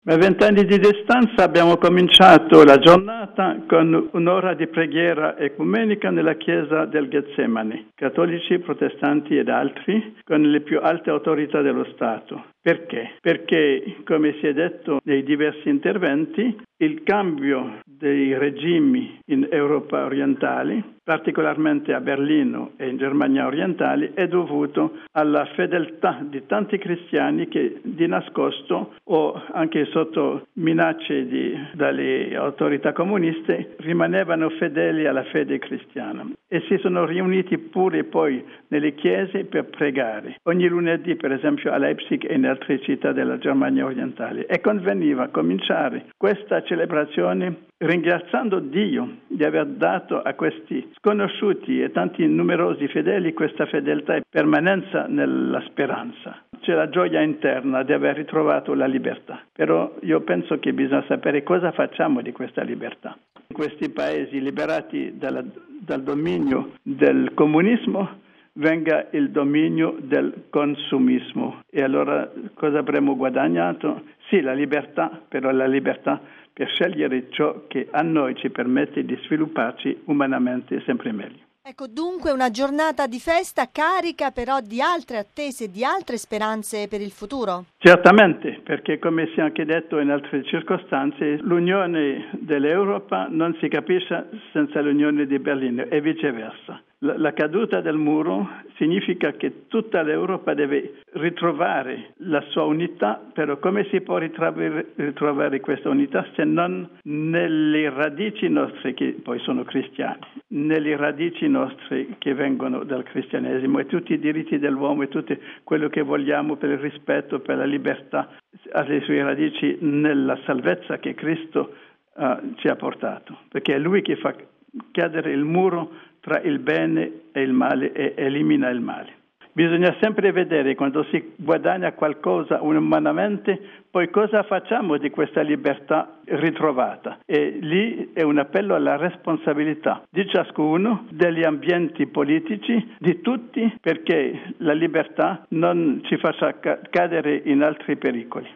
A 20 anni di distanza abbiamo cominciato la giornata con un'ora di preghiera ecumenica nella chiesa del Getsemani, cattolici, protestanti ed altri, con le più alte autorità dello Stato. Perché? Perché, come si è detto nei diversi interventi, il cambio dei regimi in Europa orientali, particolarmente a Berlino e in Germania orientali, è dovuto alla fedeltà di tanti cristiani che di nascosto o anche sotto minacce dalle autorità comuniste rimanevano fedeli alla fede cristiana e si sono riuniti pure poi nelle chiese per pregare. Ogni lunedì, per esempio, a Leipzig e in altre città della Germania orientale. E conveniva cominciare questa celebrazione ringraziando Dio di aver dato a questi sconosciuti e tanti numerosi fedeli questa fedeltà e permanenza nella speranza. C'è la gioia interna di aver ritrovato la libertà, però io penso che bisogna sapere cosa facciamo di questa libertà. In questi paesi liberati dal dominio del comunismo venga il dominio del consumismo. E allora cosa avremo guadagnato? Sì, la libertà, però la libertà per scegliere ciò che a noi ci permette di svilupparci umanamente sempre meglio. Ecco, dunque una giornata di festa carica però di altre attese, di altre speranze per il futuro? Certamente, perché come si è anche detto in altre circostanze, l'unione dell'Europa non si capisce senza l'unione di Berlino e viceversa. La caduta del muro significa che tutta l'Europa deve ritrovare la sua unità, però come si può ritrovare questa unità se non nelle radici nostre, che poi sono cristiani, nelle radici nostre che vengono dal cristianesimo e tutti i diritti dell'uomo e tutto quello che vogliamo per il rispetto, per la libertà, ha le sue radici nella salvezza che Cristo ci ha portato, perché è Lui che fa cadere il muro tra il bene e il male e elimina il male. Bisogna sempre vedere quando si guadagna qualcosa umanamente, poi cosa facciamo di questa libertà ritrovata. E lì è un appello alla responsabilità di ciascuno, degli ambienti politici, di tutti, perché la libertà non ci faccia cadere in altri pericoli.